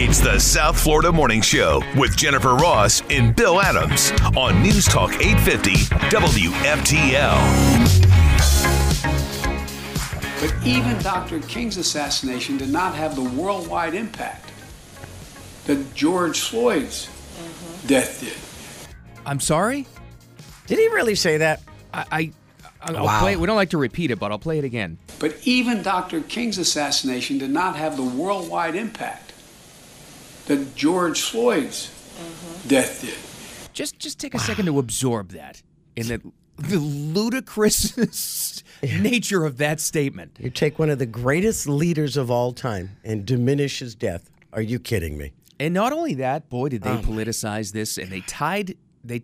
It's the South Florida Morning Show with Jennifer Ross and Bill Adams on News Talk 850 WFTL. But even Dr. King's assassination did not have the worldwide impact that George Floyd's death did. I'm sorry? Did he really say that? I'll play it. We don't like to repeat it, but I'll play it again. But even Dr. King's assassination did not have the worldwide impact that George Floyd's death did. Just take a second to absorb that in the ludicrous nature of that statement. You take one of the greatest leaders of all time and diminish his death. Are you kidding me? And not only that, boy, did they politicize this, and they tied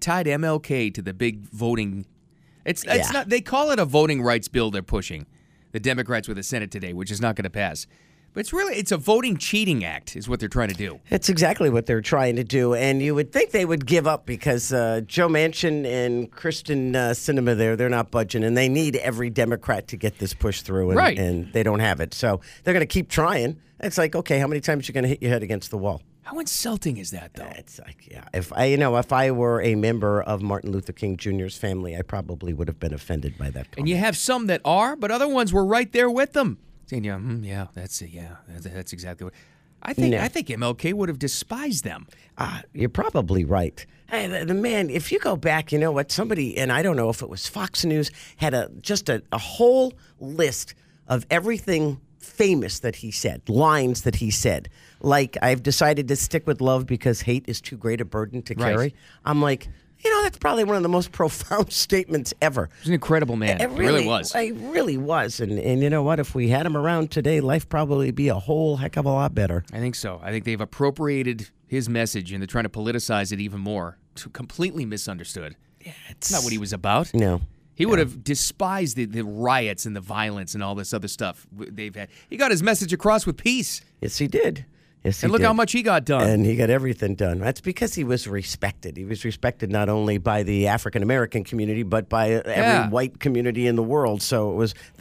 MLK to the big voting. It's not. They call it a voting rights bill they're pushing, the Democrats with the Senate today, which is not going to pass. But it's a voting cheating act is what they're trying to do. That's exactly what they're trying to do. And you would think they would give up because Joe Manchin and Kristen Sinema they're not budging. And they need every Democrat to get this pushed through. And, right. And they don't have it. So they're going to keep trying. It's like, okay, how many times are you going to hit your head against the wall? How insulting is that, though? It's like, yeah. If I were a member of Martin Luther King Jr.'s family, I probably would have been offended by that comment. And you have some that are, but other ones were right there with them. Saying, that's exactly what. I think MLK would have despised them. You're probably right. Hey, the man, if you go back, you know what, somebody, and I don't know if it was Fox News, had a whole list of everything famous that he said, lines that he said. Like, I've decided to stick with love because hate is too great a burden to carry. Right. I'm like, that's probably one of the most profound statements ever. He's an incredible man. It really was. He really was. And you know what? If we had him around today, life probably be a whole heck of a lot better. I think so. I think they've appropriated his message, and they're trying to politiciise it even more. Completely misunderstood. Yeah, it's not what he was about. No. He would have despised the riots and the violence and all this other stuff they've had. He got his message across with peace. Yes, he did. And look how much he got done. And he got everything done. That's because he was respected. He was respected not only by the African-American community, but by every white community in the world. So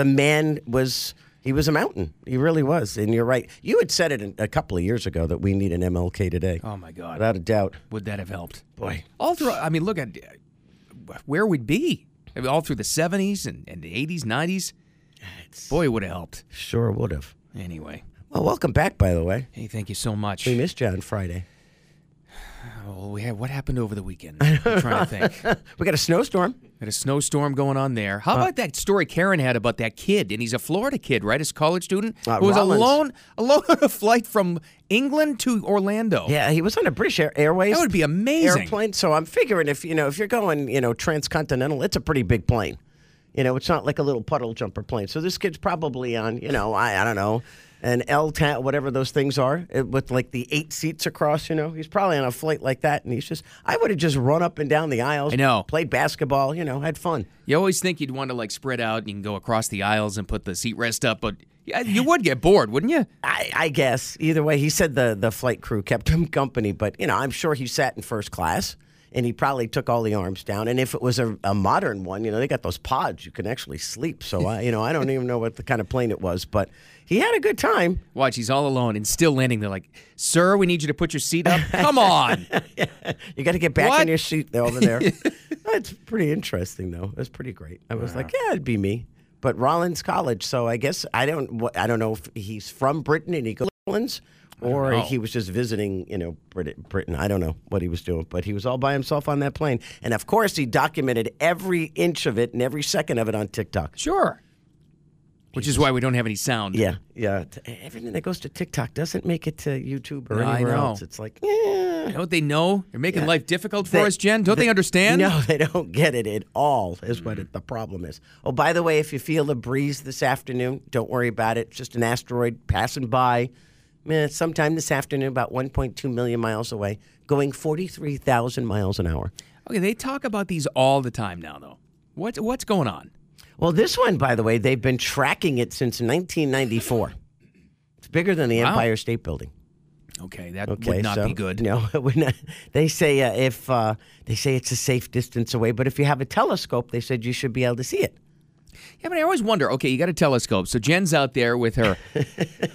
he was a mountain. He really was. And you're right. You had said it a couple of years ago that we need an MLK today. Oh, my God. Without a doubt. Would that have helped? Boy. All through, look at where we'd be. All through the 70s and the 80s, 90s. Boy, it would have helped. Sure would have. Anyway. Well, welcome back, by the way. Hey, thank you so much. We missed you on Friday. Oh, what happened over the weekend? I'm trying to think. We got a snowstorm. Got a snowstorm going on there. How about that story Karen had about that kid? And he's a Florida kid, right? He's a college student who was alone on a flight from England to Orlando. Yeah, he was on a British Airways. That would be amazing. Airplane. So I'm figuring if you're going, transcontinental, it's a pretty big plane. It's not like a little puddle jumper plane. So this kid's probably on, I don't know, an LTAT, whatever those things are, with like the 8 seats across, He's probably on a flight like that, and I would have just run up and down the aisles. I know. Played basketball, had fun. You always think you'd want to spread out and you can go across the aisles and put the seat rest up, but you would get bored, wouldn't you? I guess. Either way, he said the flight crew kept him company, but, I'm sure he sat in first class. And he probably took all the arms down. And if it was a modern one, they got those pods. You can actually sleep. So, I don't even know what the kind of plane it was. But he had a good time. Watch, he's all alone and still landing. They're like, sir, we need you to put your seat up. Come on. You got to get back in your seat over there. It's pretty interesting, though. It was pretty great. I was like, it'd be me. But Rollins College. So I guess I don't know if he's from Britain and he goes to Rollins. Or he was just visiting, Britain. I don't know what he was doing, but he was all by himself on that plane. And, of course, he documented every inch of it and every second of it on TikTok. Sure. Which is why we don't have any sound. Yeah. Everything that goes to TikTok doesn't make it to YouTube or anywhere else. It's like, Don't they know? They're making life difficult for us, Jen. Don't they understand? No, they don't get it at all is what the problem is. Oh, by the way, if you feel a breeze this afternoon, don't worry about it. It's just an asteroid passing by. Sometime this afternoon, about 1.2 million miles away, going 43,000 miles an hour. Okay, they talk about these all the time now, though. What's going on? Well, this one, by the way, they've been tracking it since 1994. It's bigger than the Empire State Building. Okay, that would not be good. No, it would not. They say they say it's a safe distance away, but if you have a telescope, they said you should be able to see it. Yeah, but I always wonder. Okay, you got a telescope, so Jen's out there with her.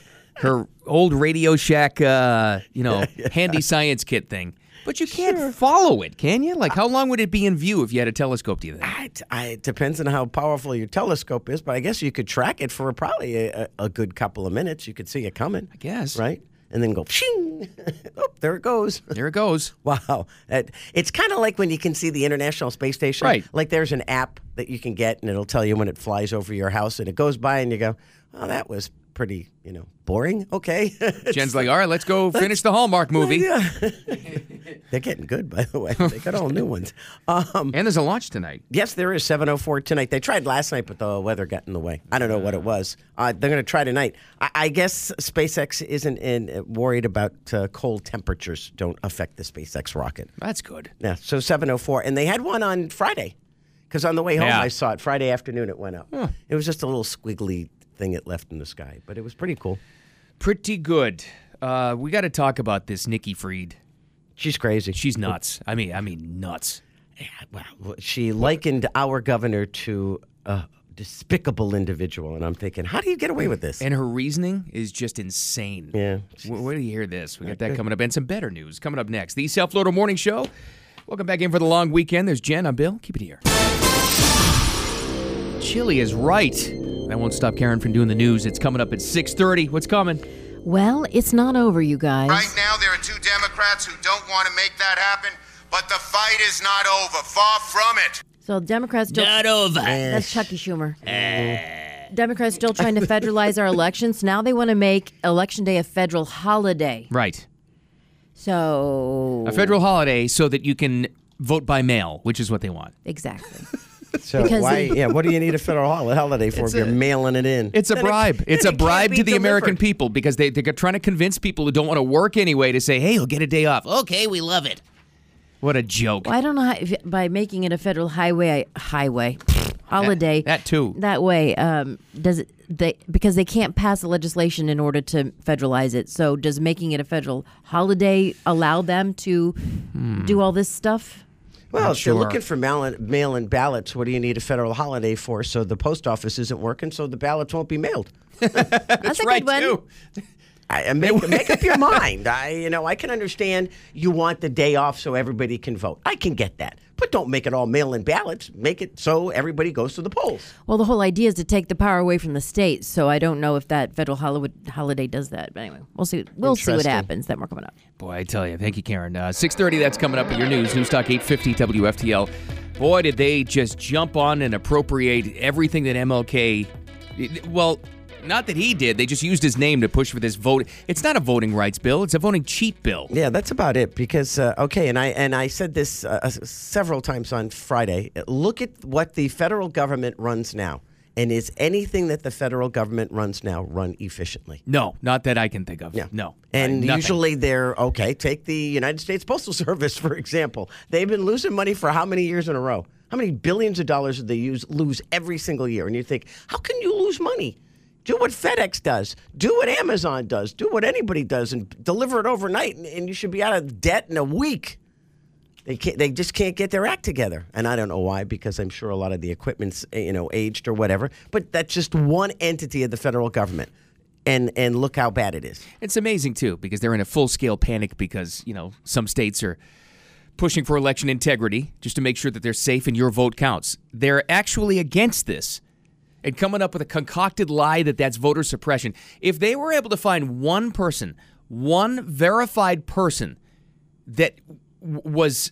her old Radio Shack, handy science kit thing. But you can't follow it, can you? Like, how long would it be in view if you had a telescope, do you think? It depends on how powerful your telescope is, but I guess you could track it for probably a good couple of minutes. You could see it coming. I guess. Right? And then go, shing! Oh, there it goes. There it goes. Wow. It's kind of like when you can see the International Space Station. Right. Like there's an app that you can get, and it'll tell you when it flies over your house, and it goes by, and you go, oh, that was pretty, boring. Okay. Jen's like, all right, let's go finish the Hallmark movie. Yeah. They're getting good, by the way. They got all new ones. And there's a launch tonight. Yes, there is 7:04 tonight. They tried last night, but the weather got in the way. I don't know what it was. They're going to try tonight. I guess SpaceX isn't worried about cold temperatures don't affect the SpaceX rocket. That's good. Yeah, so 7:04. And they had one on Friday, because on the way home I saw it. Friday afternoon it went up. Huh. It was just a little squiggly thing it left in the sky, but it was pretty cool. Pretty good. We got to talk about this Nikki Fried. She's crazy. She's nuts. I mean nuts. Yeah, well, she likened our governor to a despicable individual, and I'm thinking, how do you get away with this? And her reasoning is just insane. Yeah. Where do you hear this? We got that coming up, and some better news coming up next. The South Florida Morning Show. Welcome back in for the long weekend. There's Jen. I'm Bill. Keep it here. Chili is right. I won't stop Karen from doing the news. It's coming up at 6:30. What's coming? Well, it's not over, you guys. Right now, there are two Democrats who don't want to make that happen, but the fight is not over. Far from it. So Democrats still... Not over. That's Chucky Schumer. Democrats still trying to federalize our elections. Now they want to make Election Day a federal holiday. Right. So... A federal holiday so that you can vote by mail, which is what they want. Exactly. So what do you need a federal holiday for if you're mailing it in? It's a bribe. It's a bribe to the American people because they're trying to convince people who don't want to work anyway to say, hey, you'll get a day off. Okay, we love it. What a joke. Well, I don't know how, by making it a federal holiday, that too. That way, because they can't pass the legislation in order to federalize it. So does making it a federal holiday allow them to do all this stuff? Well, if you're looking for mail-in ballots, what do you need a federal holiday for? So the post office isn't working, so the ballots won't be mailed. That's a right, good one. too. Make up your mind. I can understand you want the day off so everybody can vote. I can get that. But don't make it all mail-in ballots. Make it so everybody goes to the polls. Well, the whole idea is to take the power away from the states, so I don't know if that federal holiday does that. But anyway, we'll see. We'll see what happens. That more coming up. Boy, I tell you. Thank you, Karen. 6:30, that's coming up at your news. News Talk 850 WFTL. Boy, did they just jump on and appropriate everything that MLK... Well... Not that he did. They just used his name to push for this vote. It's not a voting rights bill. It's a voting cheat bill. Yeah, that's about it. Because and I said this several times on Friday. Look at what the federal government runs now, and is anything that the federal government runs now run efficiently? No, not that I can think of. Yeah. No. And nothing. usually they're okay. Take the United States Postal Service for example. They've been losing money for how many years in a row? How many billions of dollars do they lose every single year? And you think, how can you lose money? Do what FedEx does. Do what Amazon does. Do what anybody does and deliver it overnight, and you should be out of debt in a week. They just can't get their act together. And I don't know why, because I'm sure a lot of the equipment's aged or whatever. But that's just one entity of the federal government. And look how bad it is. It's amazing, too, because they're in a full-scale panic because, some states are pushing for election integrity just to make sure that they're safe and your vote counts. They're actually against this. And coming up with a concocted lie that's voter suppression. If they were able to find one person, one verified person that was,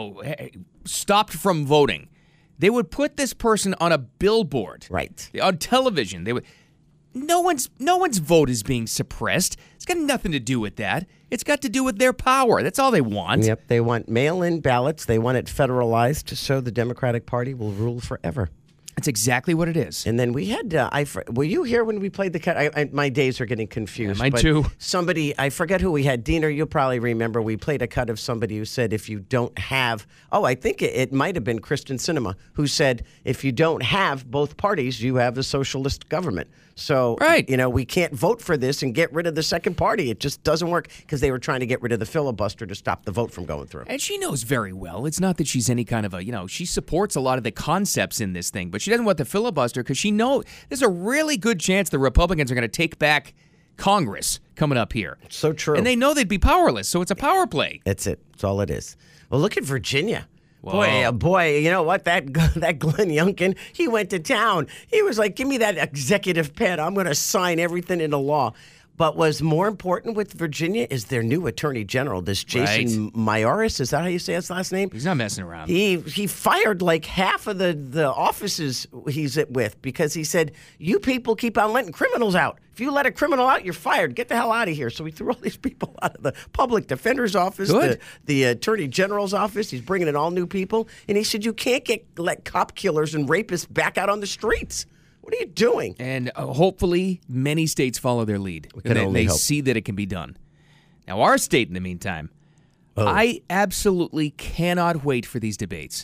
stopped from voting, they would put this person on a billboard. Right. On television. They would. No one's vote is being suppressed. It's got nothing to do with that. It's got to do with their power. That's all they want. Yep. They want mail-in ballots. They want it federalized so the Democratic Party will rule forever. That's exactly what it is. And then we had, were you here when we played the cut? My days are getting confused. Yeah, mine too. Somebody, I forget who we had. Diener, you'll probably remember, we played a cut of somebody who said if you don't have, I think it might have been Kristen Sinema, who said if you don't have both parties, you have a socialist government. So, right. We can't vote for this and get rid of the second party. It just doesn't work because they were trying to get rid of the filibuster to stop the vote from going through. And she knows very well. It's not that she's any kind of she supports a lot of the concepts in this thing, but she doesn't want the filibuster because she knows there's a really good chance the Republicans are going to take back Congress coming up here. So true. And they know they'd be powerless, so it's a power play. That's it. That's all it is. Well, look at Virginia. Whoa. Boy, you know what? That Glenn Youngkin, he went to town. He was like, give me that executive pen. I'm going to sign everything into law. But what's more important with Virginia is their new attorney general, this Jason Mayoris. Is that how you say his last name? He's not messing around. He fired like half of the offices he's with because he said, you people keep on letting criminals out. If you let a criminal out, you're fired. Get the hell out of here. So he threw all these people out of the public defender's office, the attorney general's office. He's bringing in all new people. And he said, you can't let cop killers and rapists back out on the streets. What are you doing? And hopefully many states follow their lead. And they see that it can be done. Now, our state, in the meantime, I absolutely cannot wait for these debates.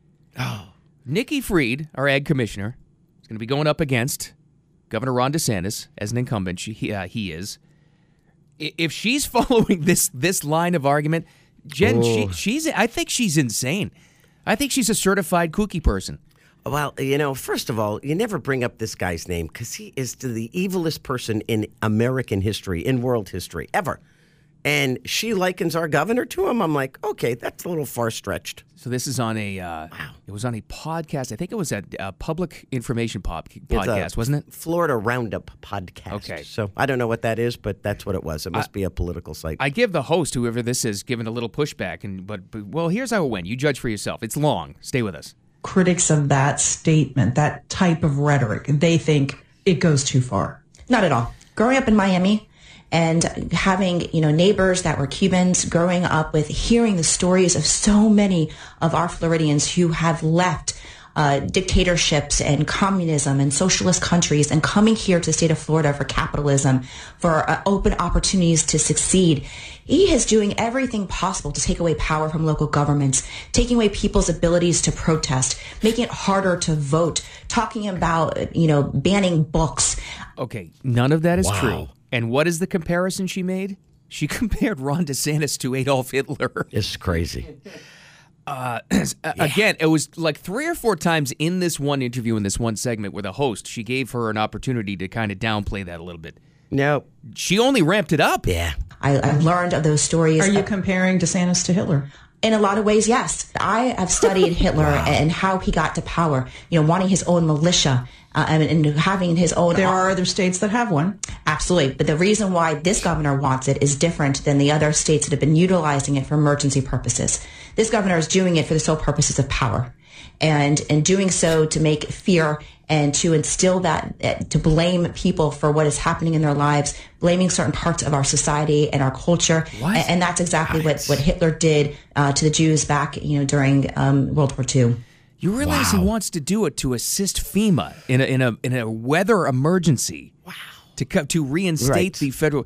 Nikki Fried, our ag commissioner, is going to be going up against Governor Ron DeSantis as an incumbent. He is. If she's following this line of argument, Jen, I think she's insane. I think she's a certified kooky person. Well, first of all, you never bring up this guy's name because he is the evilest person in American history, in world history, ever. And she likens our governor to him. I'm like, okay, that's a little far-stretched. So this is on a it was on a podcast. I think it was a public information podcast, wasn't it? Florida Roundup podcast. Okay. So I don't know what that is, but that's what it was. It must be a political site. I give the host, whoever this is, given a little pushback. But here's how it went. You judge for yourself. It's long. Stay with us. Critics of that statement, that type of rhetoric, they think it goes too far. Not at all. Growing up in Miami and having, neighbors that were Cubans, growing up with hearing the stories of so many of our Floridians who have left dictatorships and communism and socialist countries and coming here to the state of Florida for capitalism, for open opportunities to succeed. He is doing everything possible to take away power from local governments, taking away people's abilities to protest, making it harder to vote, talking about, banning books. Okay, none of that is true. And what is the comparison she made? She compared Ron DeSantis to Adolf Hitler. It's crazy. Again, it was like 3 or 4 times in this one interview, in this one segment with a host, she gave her an opportunity to kind of downplay that a little bit. No. She only ramped it up. Yeah. I've learned of those stories. Are you comparing DeSantis to Hitler? In a lot of ways, yes. I have studied Hitler and how he got to power, wanting his own militia and having his own... There are other states that have one. Absolutely. But the reason why this governor wants it is different than the other states that have been utilizing it for emergency purposes. This governor is doing it for the sole purposes of power. And in doing so to make fear and to instill that, to blame people for what is happening in their lives, blaming certain parts of our society and our culture. And that's exactly what Hitler did to the Jews back, during World War II. You realize he wants to do it to assist FEMA in a weather emergency. Wow. To reinstate the federal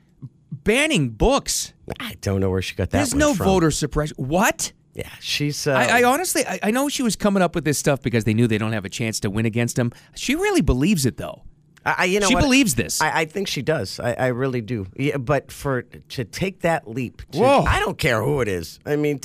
banning books. I don't know where she got that. There's no voter suppression. What? Yeah, she's... I honestly, I know she was coming up with this stuff because they knew they don't have a chance to win against him. She really believes it, though. She believes this. I think she does. I really do. Yeah, but to take that leap, I don't care who it is. I mean,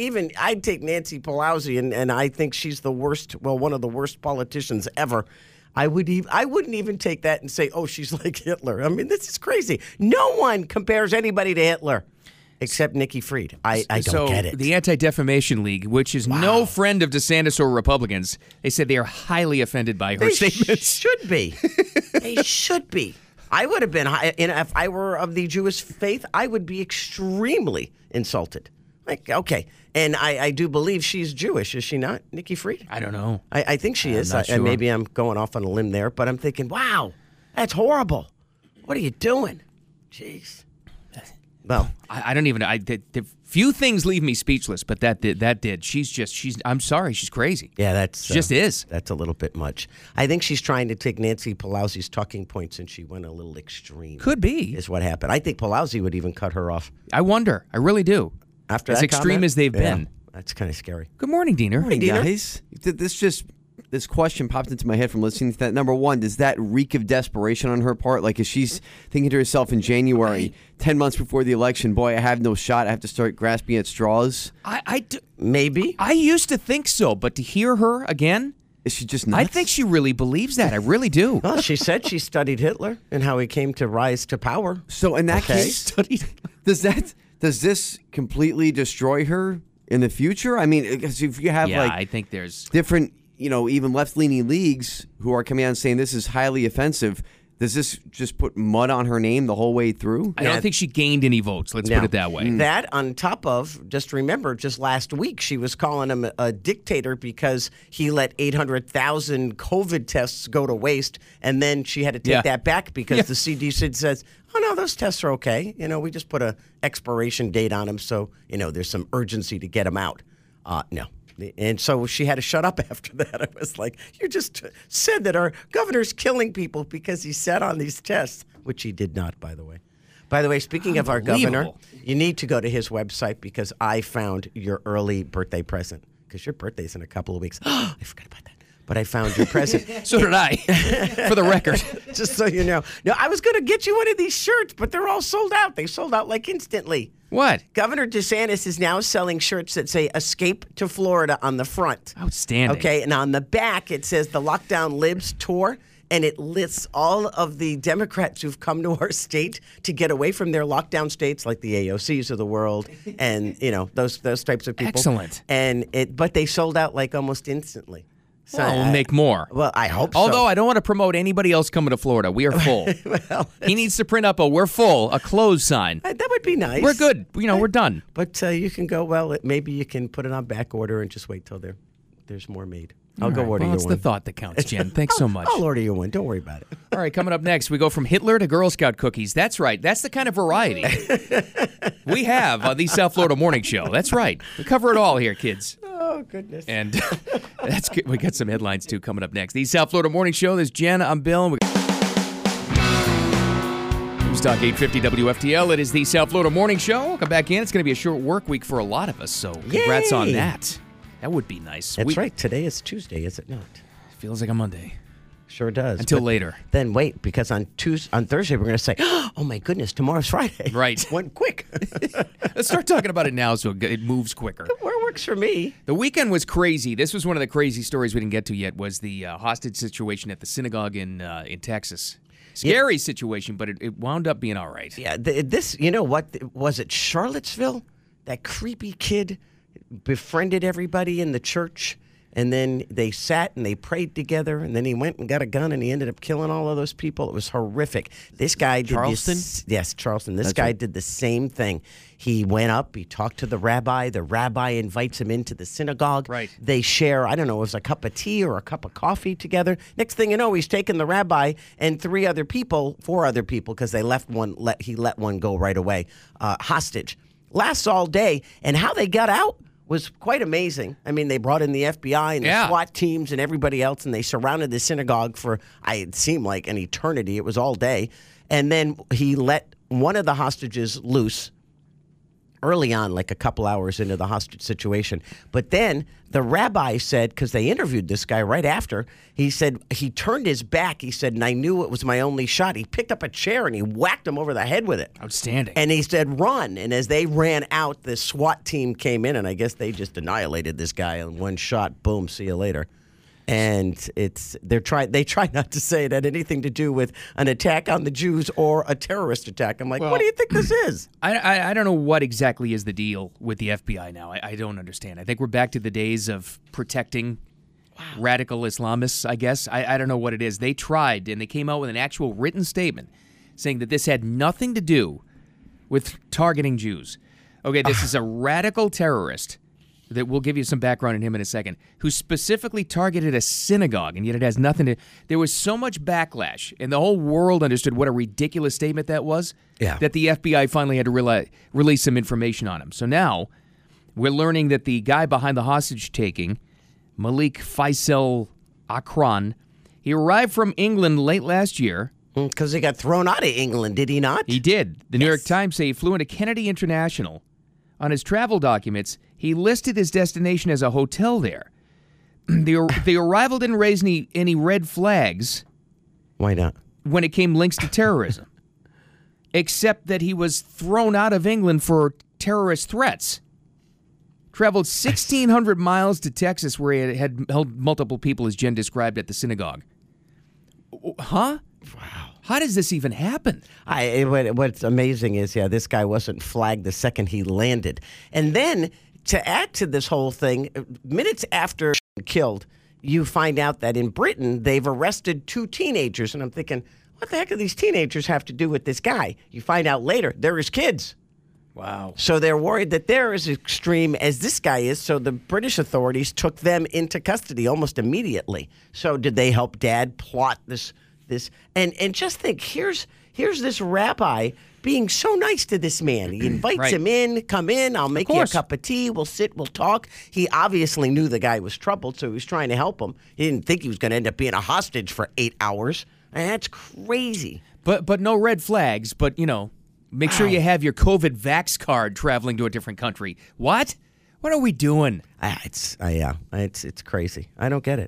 I'd take Nancy Pelosi, and I think she's the worst, one of the worst politicians ever. I wouldn't even take that and say, oh, she's like Hitler. I mean, this is crazy. No one compares anybody to Hitler. Except Nikki Fried. I don't get it. The Anti-Defamation League, which is no friend of DeSantis or Republicans, they said they are highly offended by her statements. Should be. They should be. I would have been, if I were of the Jewish faith, I would be extremely insulted. Like, okay. And I do believe she's Jewish, is she not, Nikki Fried? I don't know. I think she is. Not sure. And maybe I'm going off on a limb there, but I'm thinking, wow, that's horrible. What are you doing? Jeez. Well, I don't even. The few things leave me speechless, but that did. She's. I'm sorry. She's crazy. Yeah, she just is. That's a little bit much. I think she's trying to take Nancy Pelosi's talking points, and she went a little extreme. Could be is what happened. I think Pelosi would even cut her off. I wonder. I really do. After as that extreme comment? as they've been. That's kind of scary. Good morning, Diener. Good morning, guys. This question popped into my head from listening to that. Number one, does that reek of desperation on her part? Like, is she's thinking to herself in January, 10 months before the election, boy, I have no shot. I have to start grasping at straws? Maybe. I used to think so, but to hear her again, Is she just nuts? I think she really believes that. I really do. Well, she said she studied Hitler and how he came to rise to power. So in that case, does this completely destroy her in the future? I mean, because if you have I think there's different, even left-leaning leagues who are coming out and saying this is highly offensive, does this just put mud on her name the whole way through? I don't think she gained any votes. Let's put it that way. That on top of, just remember, just last week, she was calling him a dictator because he let 800,000 COVID tests go to waste. And then she had to take that back because the CDC says, oh, no, those tests are okay. We just put a expiration date on them. So, there's some urgency to get them out. No. And so she had to shut up after that. I was like, you just said that our governor's killing people because he sat on these tests, which he did not, by the way. By the way, speaking of our governor, you need to go to his website because I found your early birthday present because your birthday's in a couple of weeks. I forgot about that. But I found your present. So did I, for the record. Just so you know. No, I was going to get you one of these shirts, but they're all sold out. They sold out like instantly. What? Governor DeSantis is now selling shirts that say "Escape to Florida" on the front. Outstanding. Okay, and on the back it says the Lockdown Libs Tour, and it lists all of the Democrats who've come to our state to get away from their lockdown states, like the AOCs of the world, and those types of people. Excellent. But they sold out like almost instantly. So we'll make more. Well, I hope so. Although I don't want to promote anybody else coming to Florida. We are full. He needs to print up a "We're full," a closed sign. That would be nice. We're good. We're done. But you can go, maybe you can put it on back order and just wait till there's more made. I'll go order you one. It's the thought that counts, Jen. Thanks so much. I'll order you one. Don't worry about it. All right, coming up next, we go from Hitler to Girl Scout cookies. That's right. That's the kind of variety we have on the South Florida Morning Show. That's right. We cover it all here, kids. Oh, goodness. And that's good. We got some headlines, too, coming up next. The South Florida Morning Show. There's Jen. I'm Bill. News Talk 850 WFTL. It is the South Florida Morning Show. Welcome back in. It's going to be a short work week for a lot of us, so congrats on that. That would be nice. That's right. Today is Tuesday, is it not? Feels like a Monday. Sure does. Until later. Then wait, because on Thursday we're going to say, oh my goodness, tomorrow's Friday. Right. Went quick. Let's start talking about it now so it moves quicker. It works for me. The weekend was crazy. This was one of the crazy stories we didn't get to yet, was the hostage situation at the synagogue in Texas. Scary situation, but it wound up being all right. Yeah, was it Charlottesville? That creepy kid befriended everybody in the church. And then they sat and they prayed together, and then he went and got a gun, and he ended up killing all of those people. It was horrific. This guy did Charleston? Yes, Charleston. This guy did the same thing. He went up, he talked to the rabbi. The rabbi invites him into the synagogue. Right. They share, I don't know, it was a cup of tea or a cup of coffee together. Next thing you know, he's taking the rabbi and four other people, because he let one go right away, hostage. Lasts all day, and how they got out was quite amazing. I mean, they brought in the FBI and the SWAT teams and everybody else, and they surrounded the synagogue for, it seemed like an eternity. It was all day. And then he let one of the hostages loose early on, like a couple hours into the hostage situation. But then the rabbi said, because they interviewed this guy right after, he said he turned his back. He said, and I knew it was my only shot. He picked up a chair and he whacked him over the head with it. Outstanding. And he said, run. And as they ran out, the SWAT team came in, and I guess they just annihilated this guy in one shot. Boom, see you later. And they try not to say it had anything to do with an attack on the Jews or a terrorist attack. I'm like, what do you think this is? I don't know what exactly is the deal with the FBI now. I don't understand. I think we're back to the days of protecting radical Islamists, I guess. I don't know what it is. They tried, and they came out with an actual written statement saying that this had nothing to do with targeting Jews. Okay, this is a radical terrorist that we'll give you some background on him in a second, who specifically targeted a synagogue, and yet it has nothing to... There was so much backlash, and the whole world understood what a ridiculous statement that was, that the FBI finally had to release some information on him. So now, we're learning that the guy behind the hostage-taking, Malik Faisal Akran, he arrived from England late last year. Because he got thrown out of England, did he not? He did. The New York Times say he flew into Kennedy International. On his travel documents, he listed his destination as a hotel there. The arrival didn't raise any red flags. Why not? When it came links to terrorism. Except that he was thrown out of England for terrorist threats. traveled 1,600 miles to Texas where he had held multiple people, as Jen described, at the synagogue. Huh? Wow. How does this even happen? What's amazing is, this guy wasn't flagged the second he landed. And then, to add to this whole thing, minutes after killed, you find out that in Britain, they've arrested 2 teenagers. And I'm thinking, what the heck do these teenagers have to do with this guy? You find out later, they're his kids. Wow. So they're worried that they're as extreme as this guy is. So the British authorities took them into custody almost immediately. So did they help Dad plot this? And just think, here's this rabbi being so nice to this man. He invites him in, come in, I'll make you a cup of tea, we'll sit, we'll talk. He obviously knew the guy was troubled, so he was trying to help him. He didn't think he was going to end up being a hostage for 8 hours. And that's crazy. But no red flags, but, make sure you have your COVID vax card traveling to a different country. What? What are we doing? It's crazy. I don't get it.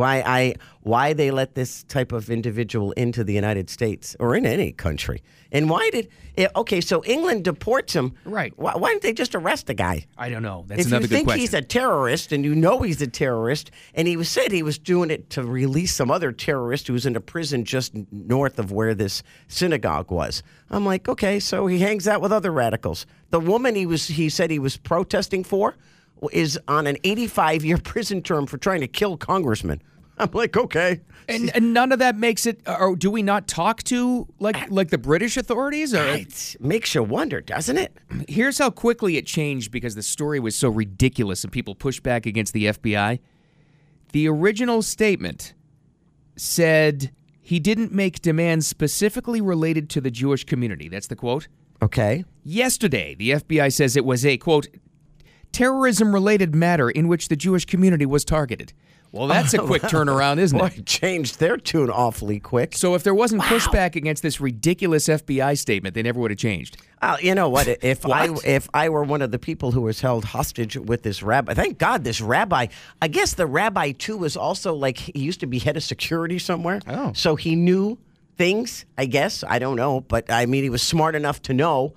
Why they let this type of individual into the United States or in any country? And so England deports him. Right. Why didn't they just arrest the guy? I don't know. That's another good question. If you think he's a terrorist and you know he's a terrorist, and he said he was doing it to release some other terrorist who was in a prison just north of where this synagogue was. I'm like, okay, so he hangs out with other radicals. The woman he said he was protesting for is on an 85-year prison term for trying to kill congressmen. I'm like, okay. And none of that makes it, or do we not talk to, like the British authorities? Or it makes you wonder, doesn't it? Here's how quickly it changed because the story was so ridiculous and people pushed back against the FBI. The original statement said he didn't make demands specifically related to the Jewish community. That's the quote. Okay. Yesterday, the FBI says it was a, quote, terrorism-related matter in which the Jewish community was targeted. Well, that's a quick turnaround, isn't it? Boy, changed their tune awfully quick. So if there wasn't pushback against this ridiculous FBI statement, they never would have changed. You know what? If I were one of the people who was held hostage with this rabbi, thank God this rabbi, I guess the rabbi, too, was also he used to be head of security somewhere. Oh. So he knew things, I guess. I don't know. But, he was smart enough to know.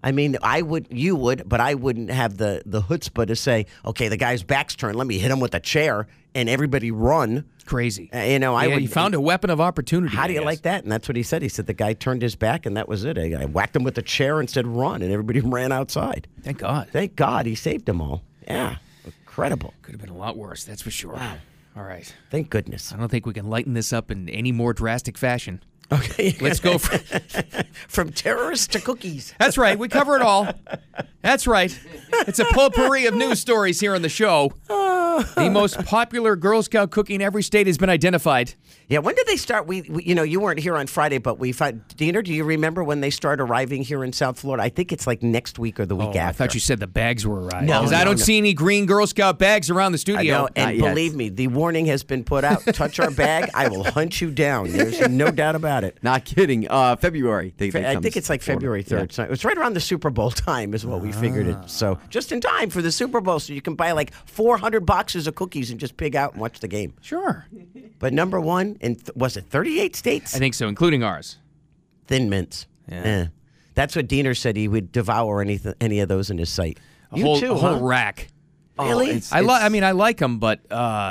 You would, but I wouldn't have the chutzpah to say, okay, the guy's back's turned, let me hit him with a chair, and everybody run. Crazy. You found a weapon of opportunity. How do you like that? And that's what he said. He said the guy turned his back, and that was it. I whacked him with a chair and said run, and everybody ran outside. Thank God. Thank God he saved them all. Yeah, incredible. Could have been a lot worse, that's for sure. Wow. All right. Thank goodness. I don't think we can lighten this up in any more drastic fashion. Okay. Let's go from terrorists to cookies. That's right. We cover it all. That's right. It's a potpourri of news stories here on the show. The most popular Girl Scout cookie in every state has been identified. Yeah, when did they start? We you weren't here on Friday, but we found, Diener, do you remember when they start arriving here in South Florida? I think it's next week or the week after. I thought you said the bags were arriving. No, because I don't see any green Girl Scout bags around the studio. I know, and believe me, the warning has been put out. Touch our bag, I will hunt you down. There's no doubt about it. Not kidding. February. I think it's February 3rd. Yeah. So it's right around the Super Bowl time is what we figured it. So just in time for the Super Bowl, so you can buy 400 boxes of cookies and just pig out and watch the game. Sure. But number one, was it 38 states? I think so, including ours. Thin Mints. Yeah. That's what Diener said. He would devour any of those in his sight. A whole rack. Really? I like them, but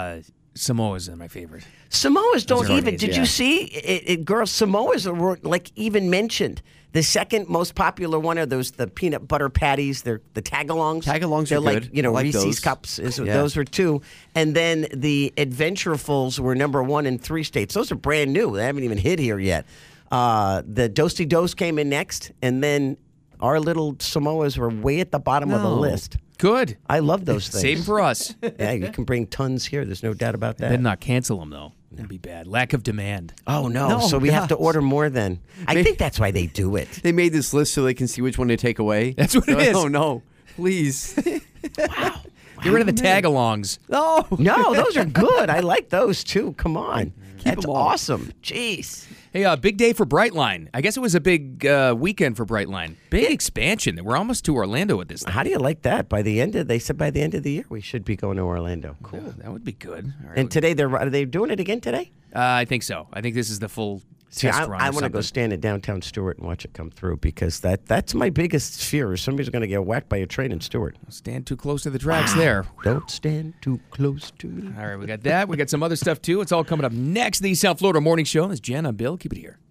Samoas are my favorite. Samoas don't even. Did you see it, girls? Samoas are even mentioned. The second most popular one are the peanut butter patties. They're the tagalongs. Tagalongs are good. Reese's those. Cups. Those are two. And then the Adventurefuls were number one in 3 states. Those are brand new. They haven't even hit here yet. The Dosti-Dos came in next, and then our little Samoas were way at the bottom of the list. Good. I love those things. Save them for us. Yeah, you can bring tons here. There's no doubt about that. Better not cancel them, though. That'd be bad. Lack of demand. Oh, no. So we have to order more then. I think that's why they do it. They made this list so they can see which one to take away. That's what it is. Oh, no. Please. Wow. Get rid of the tagalongs. No, those are good. I like those, too. Come on. That's awesome. Jeez. Hey, big day for Brightline. I guess it was a big weekend for Brightline. Big expansion. We're almost to Orlando at this time. How do you like that? They said by the end of the year we should be going to Orlando. Cool. Yeah, that would be good. All right. And today are they doing it again today? I think so. I think this is the full See, test I run. want to go stand in downtown Stewart and watch it come through because that's my biggest fear is somebody's going to get whacked by a train in Stewart. Stand too close to the tracks there. Don't stand too close to me. All right, we got that. We got some other stuff, too. It's all coming up next. The South Florida Morning Show. This is Jen. I'm Bill. Keep it here.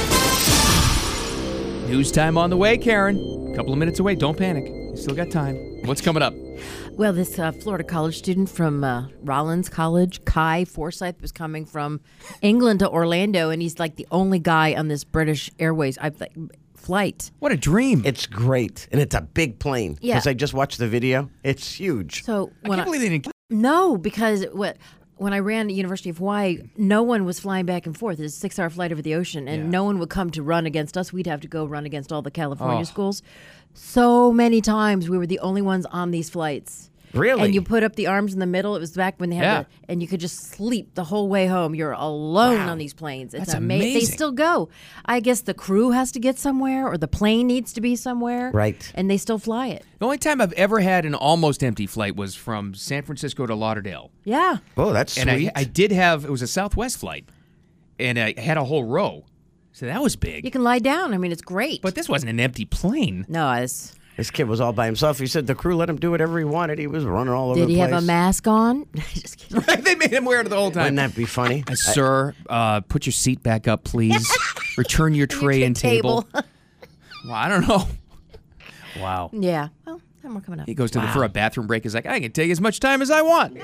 News time on the way, Karen. A couple of minutes away. Don't panic. You still got time. What's coming up? Well, this Florida college student from Rollins College, Kai Forsyth, was coming from England to Orlando, and he's like the only guy on this British Airways flight. What a dream. It's great, and it's a big plane. Yeah. Because I just watched the video. It's huge. So I can't believe they didn't. No, because when I ran at University of Hawaii, no one was flying back and forth. It's a 6-hour flight over the ocean, and no one would come to run against us. We'd have to go run against all the California schools. So many times we were the only ones on these flights. Really? And you put up the arms in the middle. It was back when they had and you could just sleep the whole way home. You're alone on these planes. It's That's amazing. They still go. I guess the crew has to get somewhere or the plane needs to be somewhere. Right. And they still fly it. The only time I've ever had an almost empty flight was from San Francisco to Lauderdale. Yeah. Oh, that's And sweet. I did have, it was a Southwest flight, and I had a whole row. So that was big. You can lie down. I mean, it's great. But this wasn't an empty plane. No, it's... This kid was all by himself. He said the crew let him do whatever he wanted. He was running all over the Did place. he have a mask on? Just kidding. They made him wear it the whole time. Wouldn't that be funny? Sir, put your seat back up, please. Return your tray and table. Well, I don't know. Wow. Yeah. Well, more coming up. He goes for a bathroom break. He's like, I can take as much time as I want.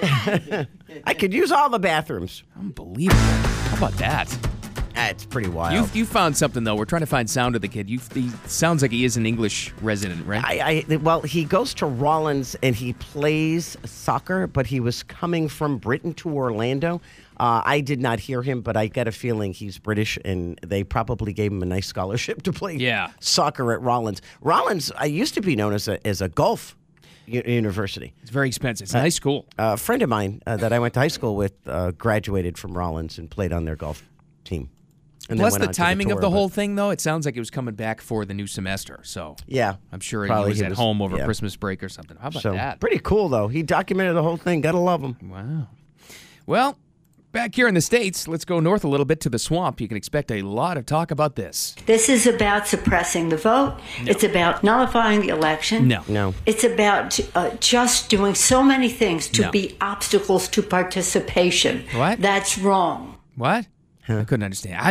I could use all the bathrooms. Unbelievable. How about that? It's pretty wild. You found something, though. We're trying to find sound of the kid. He sounds like he is an English resident, right? Well, he goes to Rollins and he plays soccer, but he was coming from Britain to Orlando. I did not hear him, but I get a feeling he's British, and they probably gave him a nice scholarship to play soccer at Rollins. Rollins used to be known as a golf university. It's very expensive. It's a nice school. A friend of mine that I went to high school with graduated from Rollins and played on their golf team. And Plus the timing of the whole thing, though, it sounds like it was coming back for the new semester. So yeah, I'm sure he was at home over Christmas break or something. How about that? Pretty cool, though. He documented the whole thing. Gotta love him. Wow. Well, back here in the States, let's go north a little bit to the swamp. You can expect a lot of talk about this. This is about suppressing the vote. No. It's about nullifying the election. No. It's about just doing so many things to be obstacles to participation. What? That's wrong. What? I couldn't understand.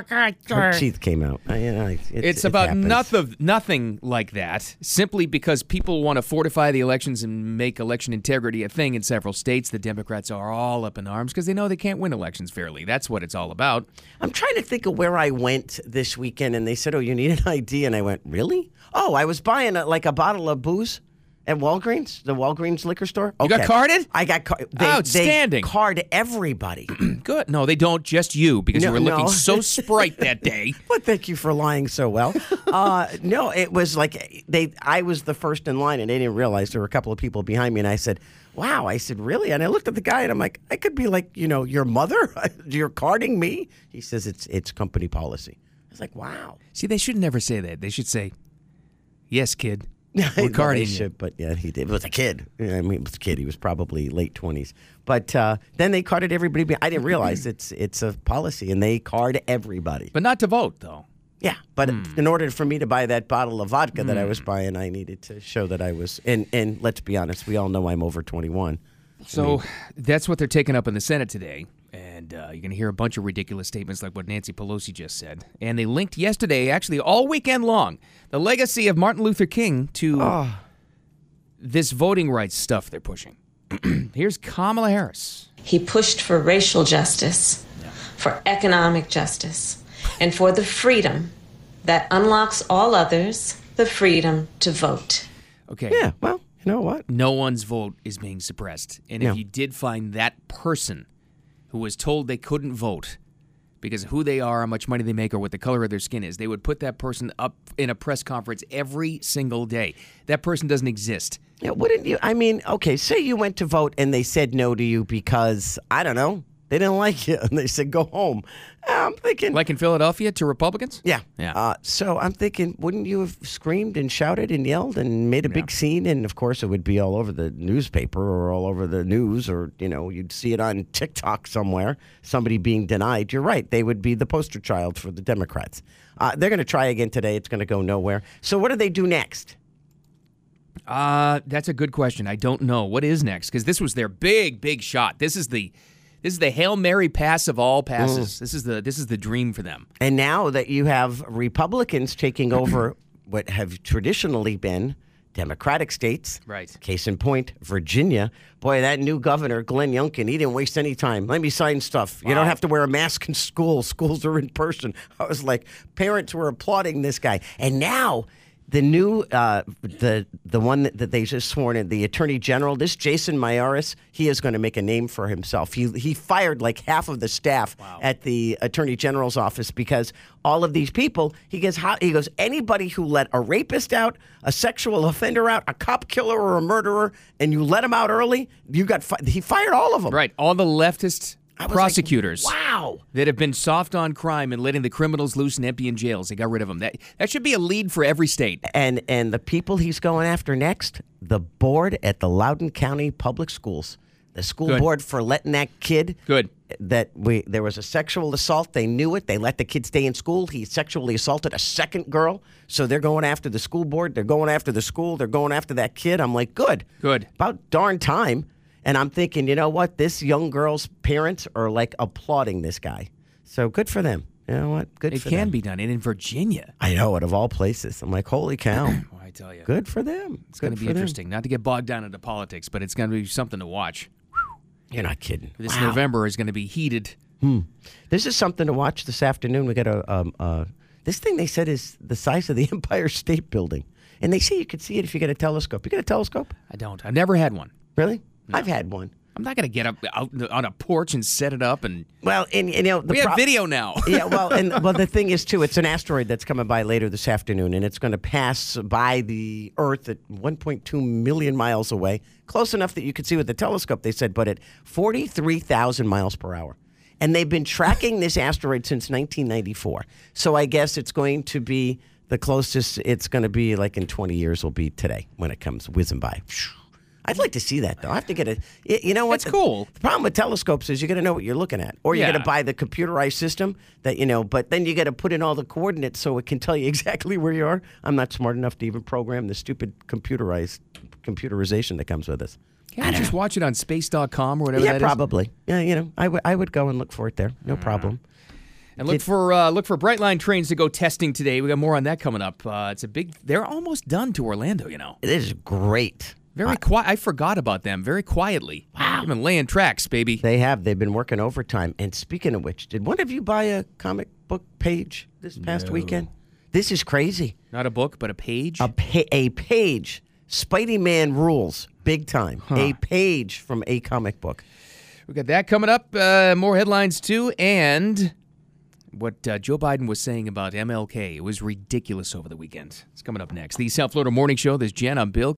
Her teeth came out. It's about nothing like that. Simply because people want to fortify the elections and make election integrity a thing in several states. The Democrats are all up in arms because they know they can't win elections fairly. That's what it's all about. I'm trying to think of where I went this weekend, and they said, "Oh, you need an ID," and I went, "Really? Oh, I was buying a bottle of booze." At Walgreens, the Walgreens liquor store. Okay. You got carded? I got carded. Outstanding. They card everybody. Good. No, they don't. Just you, because you were looking so Sprite that day. Well, thank you for lying so well. No, it was like I was the first in line, and they didn't realize there were a couple of people behind me. And I said, "Wow." I said, "Really?" And I looked at the guy, and I'm like, "I could be like, your mother. You're carding me." He says, "It's company policy." I was like, "Wow." See, they should never say that. They should say, "Yes, kid. We're carding you." But yeah, he did. It was a kid. I mean, it was a kid. He was probably late 20s. But then they carded everybody. I didn't realize it's a policy, and they card everybody. But not to vote, though. Yeah, but in order for me to buy that bottle of vodka that I was buying, I needed to show that I was. And let's be honest, we all know I'm over 21. So that's what they're taking up in the Senate today. And you're going to hear a bunch of ridiculous statements like what Nancy Pelosi just said. And they linked yesterday, actually all weekend long, the legacy of Martin Luther King to this voting rights stuff they're pushing. Here's Kamala Harris. He pushed for racial justice, for economic justice, and for the freedom that unlocks all others the freedom to vote. Okay. Yeah, well, you know what? No one's vote is being suppressed. And if you did find that person who was told they couldn't vote because of who they are, how much money they make, or what the color of their skin is, they would put that person up in a press conference every single day. That person doesn't exist. Yeah, wouldn't you? I mean, okay, say you went to vote and they said no to you because, I don't know, they didn't like you and they said go home. I'm thinking, like in Philadelphia, to Republicans. Yeah. Yeah. So I'm thinking, wouldn't you have screamed and shouted and yelled and made a big scene? And of course, it would be all over the newspaper or all over the news, or you'd see it on TikTok somewhere. Somebody being denied. You're right. They would be the poster child for the Democrats. They're going to try again today. It's going to go nowhere. So what do they do next? That's a good question. I don't know. What is next? Because this was their big shot. This is the Hail Mary pass of all passes. This is the dream for them. And now that you have Republicans taking over what have traditionally been Democratic states, right? Case in point, Virginia. Boy, that new governor, Glenn Youngkin, he didn't waste any time. Let me sign stuff. Wow. You don't have to wear a mask in school. Schools are in person. I was like, parents were applauding this guy. And now the new, the one that they just sworn in, the Attorney General, this Jason Miyares, he is going to make a name for himself. He fired like half of the staff at the Attorney General's office because all of these people, he goes, anybody who let a rapist out, a sexual offender out, a cop killer or a murderer, and you let him out early, he fired all of them. Right, all the leftist prosecutors, like, wow, that have been soft on crime and letting the criminals loose and empty in jails. They got rid of them. That should be a lead for every state. And the people he's going after next, the board at the Loudoun County Public Schools, the school board for letting that kid. Good. There was a sexual assault. They knew it. They let the kid stay in school. He sexually assaulted a second girl. So they're going after the school board. They're going after the school. They're going after that kid. I'm like, good. About darn time. And I'm thinking, you know what? This young girl's parents are like applauding this guy. So good for them. You know what? Good for them. It can be done. And in Virginia. I know it, of all places. I'm like, holy cow. Well, I tell you. Good for them. It's going to be interesting. Not to get bogged down into politics, but it's going to be something to watch. You're not kidding. This November is going to be heated. This is something to watch this afternoon. We got this thing they said is the size of the Empire State Building. And they say you could see it if you get a telescope. You got a telescope? I don't. I've never had one. Really? No. I've had one. I'm not going to get up out on a porch and set it up. And well, and we have video now. Yeah, well, the thing is too, it's an asteroid that's coming by later this afternoon, and it's going to pass by the Earth at 1.2 million miles away, close enough that you could see with the telescope. They said, but at 43,000 miles per hour, and they've been tracking this asteroid since 1994. So I guess it's going to be the closest it's going to be. Like in 20 years, will be today when it comes whizzing by. I'd like to see that, though. I have to get you know what? It's cool. The problem with telescopes is you got to know what you're looking at. Or you got to buy the computerized system that, but then you got to put in all the coordinates so it can tell you exactly where you are. I'm not smart enough to even program the stupid computerization that comes with this. Can't you just watch it on space.com or whatever that is? Yeah, probably. Yeah, I would go and look for it there. No problem. And look for Brightline trains to go testing today. We got more on that coming up. They're almost done to Orlando, It is great. Very quiet. I forgot about them very quietly. Wow. They've been laying tracks, baby. They have. They've been working overtime. And speaking of which, did one of you buy a comic book page this past weekend? This is crazy. Not a book, but a page? A page. Spidey Man rules. Big time. Huh. A page from a comic book. We got that coming up. More headlines, too. And what Joe Biden was saying about MLK. It was ridiculous over the weekend. It's coming up next. The South Florida Morning Show. There's Jen. I'm Bill.